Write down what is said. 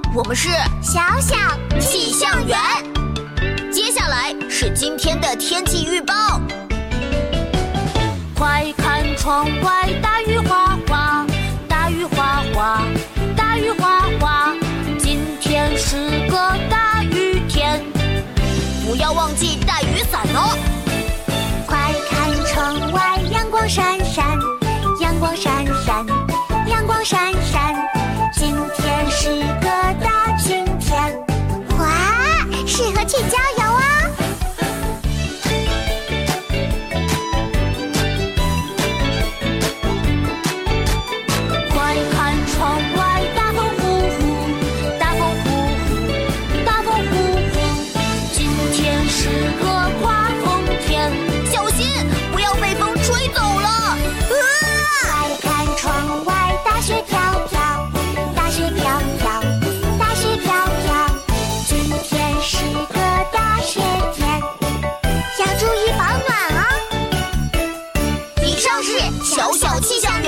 我们是小小气象员。 接下来是今天的天气预报。 快看窗外，大雨哗哗，大雨哗哗，大雨哗哗，今天是个大雨天， 不要忘记带雨伞哦。 快看窗外，阳光闪闪，阳光闪闪，阳光闪闪，今天是个大晴天。哇，适合去郊游啊！ 快看窗外，大风呼呼，大风呼呼，大风呼呼，今天是个刮风天， 小心不要被风吹走了。 快看窗外，大雪飘飘，大雪飘飘，大雪飘飘，今天是个大雪天，要注意保暖哦。 以上是小小气象